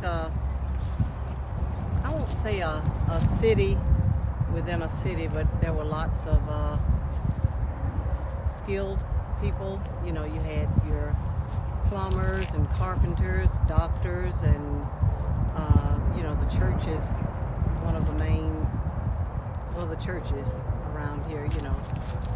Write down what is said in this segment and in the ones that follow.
I won't say a city within a city, but there were lots of skilled people. You know, you had your plumbers and carpenters, doctors, and you know, the church is one of the main, well, the churches around here, you know.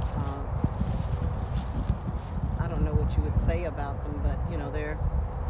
I don't know what you would say about them, but you know, they're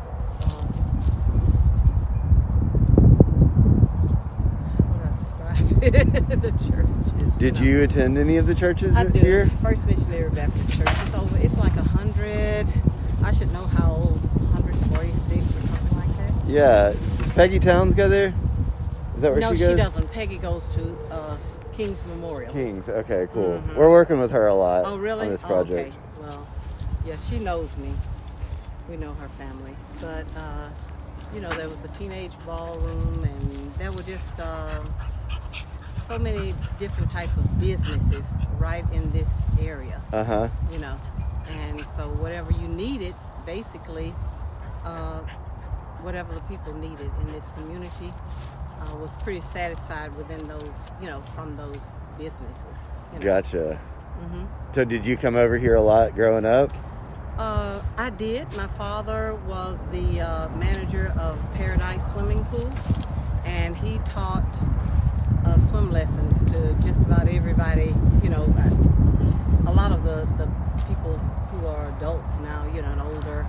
the churches. Did you attend any of the churches I here? do. First Missionary Baptist Church. It's like 100. I should know how old. 146 or something like that. Yeah. Does Peggy Towns go there? Is that where No, she goes? she doesn't. Peggy goes to King's Memorial. King's. Okay, cool. Mm-hmm. We're working with her a lot. Oh, really? On this project. Okay. Well, yeah, she knows me. We know her family. But you know, there was the teenage ballroom, and there were just so many different types of businesses right in this area. Uh-huh. You know, and so whatever you needed, basically, whatever the people needed in this community was pretty satisfied within those, you know, from those businesses. You know? Gotcha. Mm-hmm. So did you come over here a lot growing up? I did. My father was the manager of Paradise Swimming Pool, and he taught swim lessons to just about everybody. You know, a lot of the people who are adults now, you know, and older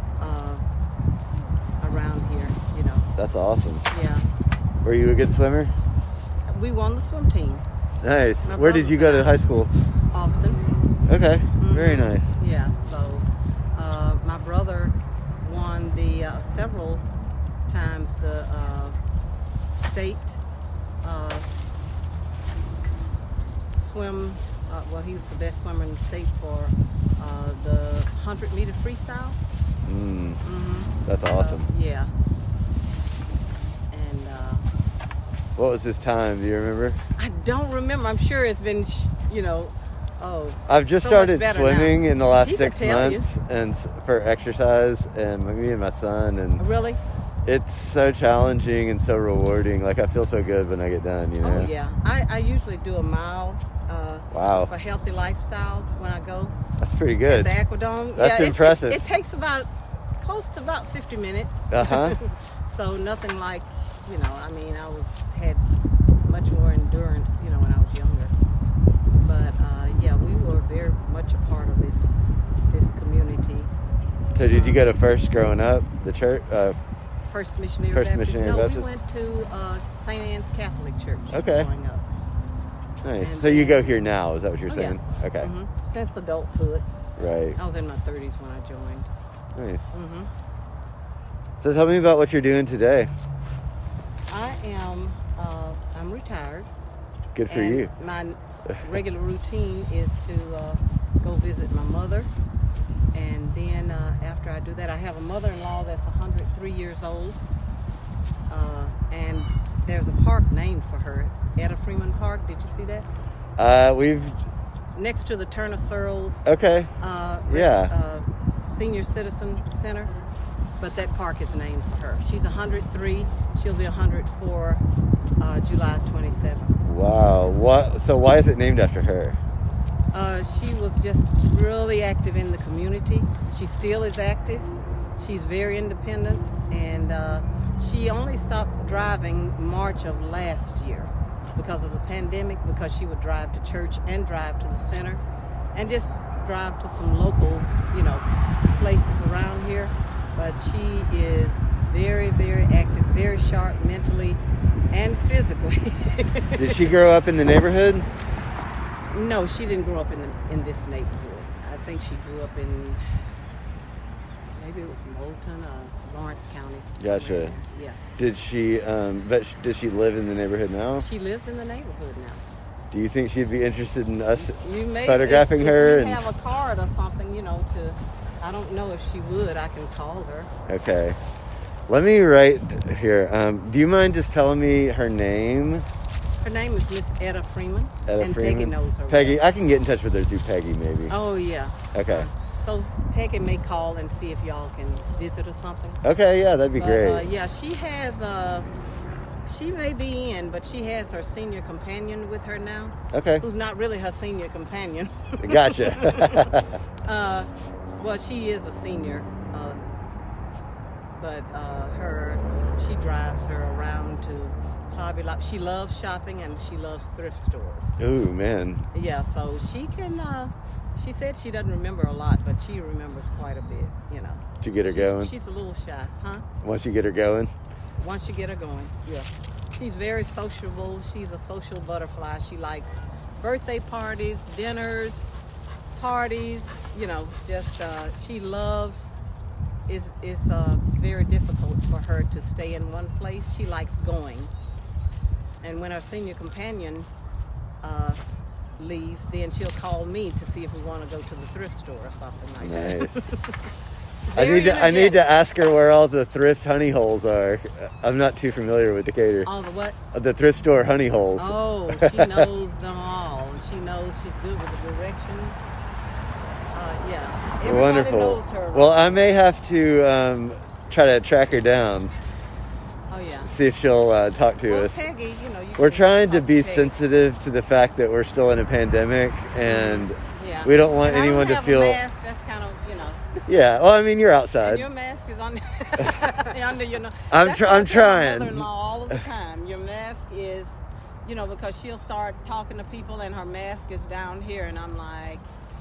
around here, you know. That's awesome. Yeah. Were you a good swimmer? We won the swim team. Nice. My Where did you go to high school? Austin. Okay. Mm-hmm. Very nice. Yeah. So my brother won the several times the state swim. Well, he was the best swimmer in the state for the 100-meter freestyle. Mm-hmm. That's awesome. Yeah. And what was his time? Do you remember? I don't remember. I'm sure it's been, you know, I've just so much started better swimming now. in the last He 6 could tell months, and for exercise, and me and my son, and really, it's so challenging and so rewarding. Like, I feel so good when I get done, you know? Oh yeah, I usually do a mile. Wow. For healthy lifestyles when I go. That's pretty good. At the Aquadome. That's impressive. It takes close to about 50 minutes. Uh-huh. So nothing like, you know, I mean, had much more endurance, you know, when I was younger. But yeah, we were very much a part of this community. So did you go to First growing up, the church? First Missionary First Baptist? Missionary No, Baptist? we went to St. Anne's Catholic Church Okay. growing up. Nice. And so you go here now, is that what you're Oh, saying? yeah. Okay. Mm-hmm. Since adulthood. Right. I was in my 30s when I joined. Nice. Mm-hmm. So tell me about what you're doing today. I'm retired. Good for and you. My regular routine is to go visit my mother. And then after I do that, I have a mother-in-law that's 103 years old. And there's a park named for her, Etta Freeman Park. Did you see that? We've... Next to the Turner Searles Okay. Senior Citizen Center. But that park is named for her. She's 103. She'll be 104 July 27th. Wow. So why is it named after her? She was just really active in the community. She still is active. She's very independent, and she only stopped driving March of last year because of the pandemic, because she would drive to church and drive to the center and just drive to some local, you know, places around here. But she is very, very active, very sharp mentally and physically. Did she grow up in the neighborhood? No, she didn't grow up in this neighborhood. I think she grew up in, maybe it was Moulton or Lawrence County. Gotcha. Yeah. Did she does she live in the neighborhood now? She lives in the neighborhood now. Do you think she'd be interested in us If photographing her? If you have a card or something, you know, I don't know if she would. I can call her. Okay. Let me write here. Do you mind just telling me her name? Her name is Miss Etta Freeman. Etta and Freeman. Peggy knows her. Peggy, well. I can get in touch with her through Peggy, maybe. Oh, yeah. Okay. So Peggy may call and see if y'all can visit or something. Okay, yeah, that'd be But, great. yeah, she has. She may be in, but she has her senior companion with her now. Okay, Who's not really her senior companion. gotcha. Well, she is a senior, but she drives her around to Hobby Lobby. She loves shopping and she loves thrift stores. Ooh, man. Yeah, so she can. She said she doesn't remember a lot, but she remembers quite a bit. You know. Did you get her going? She's a little shy, huh? Once you get her going? Once you get her going, yeah. She's very sociable. She's a social butterfly. She likes birthday parties, dinners, parties. You know, just she loves. It's very difficult for her to stay in one place. She likes going. And when our senior companion leaves, then she'll call me to see if we want to go to the thrift store or something like Nice. that. I need to ask her where all the thrift honey holes are. I'm not too familiar with Decatur. All the what? The thrift store honey holes. Oh, she knows them all. She knows she's good with the directions. Yeah. Everybody Wonderful. knows her. Well, I may have to try to track her down. Oh, yeah. See if she'll talk to Well, us. Peggy, We're can trying to talk be Peggy. sensitive to the fact that we're still in a pandemic, and Yeah. we don't want And anyone I don't to have feel. A mask. That's kind of, Yeah. Well, I mean, you're And outside. your mask is on under your nose. I'm That's what I I'm tell my trying. mother-in-law all of the time. Your mask is, because she'll start talking to people and her mask is down here, and I'm like,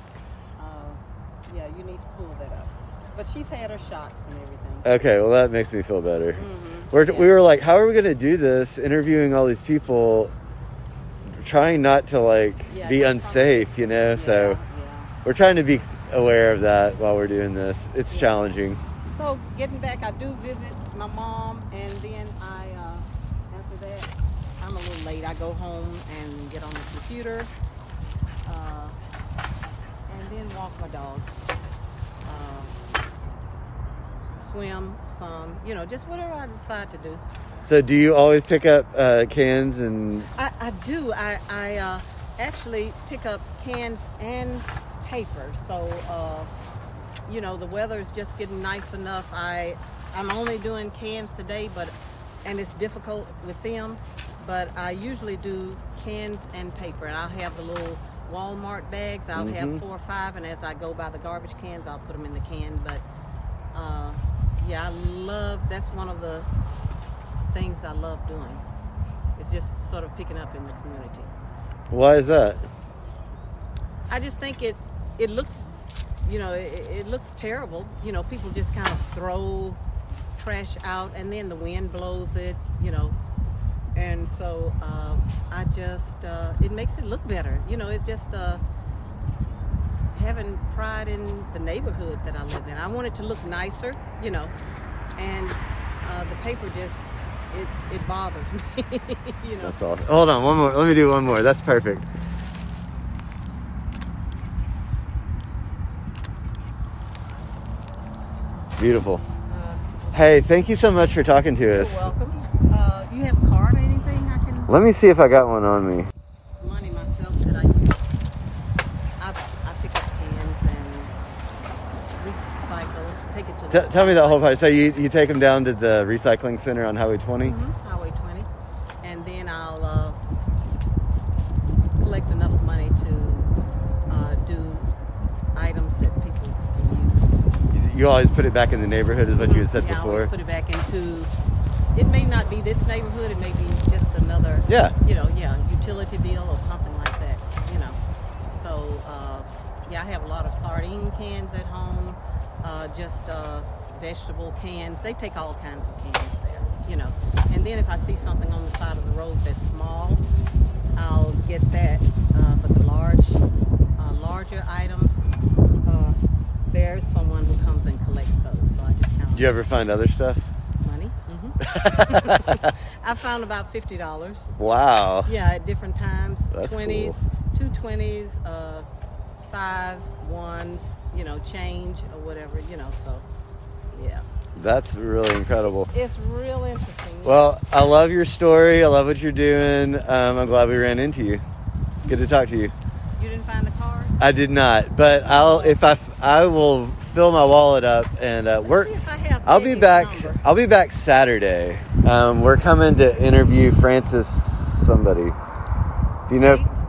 yeah, you need to pull that up. But she's had her shots and everything. Okay. Well, that makes me feel better. Mm-hmm. We were like, how are we going to do this? Interviewing all these people, trying not to be just unsafe, So we're trying to be aware of that while we're doing this. It's challenging. So getting back, I do visit my mom, and then after that, I'm a little late. I go home and get on the computer, and then walk my dogs, swim some, just whatever I decide to do. So do you always pick up cans and... I do. I actually pick up cans and paper. So, the weather is just getting nice enough. I'm only doing cans today, and it's difficult with them, but I usually do cans and paper, and I'll have the little Walmart bags. I'll have 4 or 5, and as I go by the garbage cans, I'll put them in the can. But that's one of the things I love doing. It's just sort of picking up in the community. Why is that? I just think it looks, it looks terrible. People just kind of throw trash out, and then the wind blows it, and so I just it makes it look better. It's just having pride in the neighborhood that I live in. I want it to look nicer, and the paper just it bothers me. That's awesome. Hold on, one more. Let me do one more. That's perfect. Beautiful. Hey, thank you so much for talking to You're us. welcome. You have a card or anything I can? Let me see if I got one on me. Money myself that I use. I pick up cans and recycle. Take it to the Tell me that whole part. So you take them down to the recycling center on Highway 20? Highway 20, and then I'll collect enough money to do items that people can use. You always put it back in the neighborhood, is what you had said I before. always put it back into. It may not be this neighborhood. It may be just another. Yeah. Utility bill or something like that. So I have a lot of sardine cans at home. Just vegetable cans. They take all kinds of cans there. And then if I see something on the side of the road that's small, I'll get that. But the larger items, there's someone who comes and collects those. So I just count. Do you ever find other stuff? Money. I found about $50. Wow. Yeah, at different times. That's 20s, cool. 2 20s, 5s, 1s, change or whatever, so yeah. That's really incredible. It's real interesting. Well, I love your story. I love what you're doing. I'm glad we ran into you. Good to talk to you. You didn't find the card? I did not, but if I will fill my wallet up and See if I have I'll be Peggy's back. number. I'll be back Saturday. We're coming to interview Francis somebody. Do you know? Kate?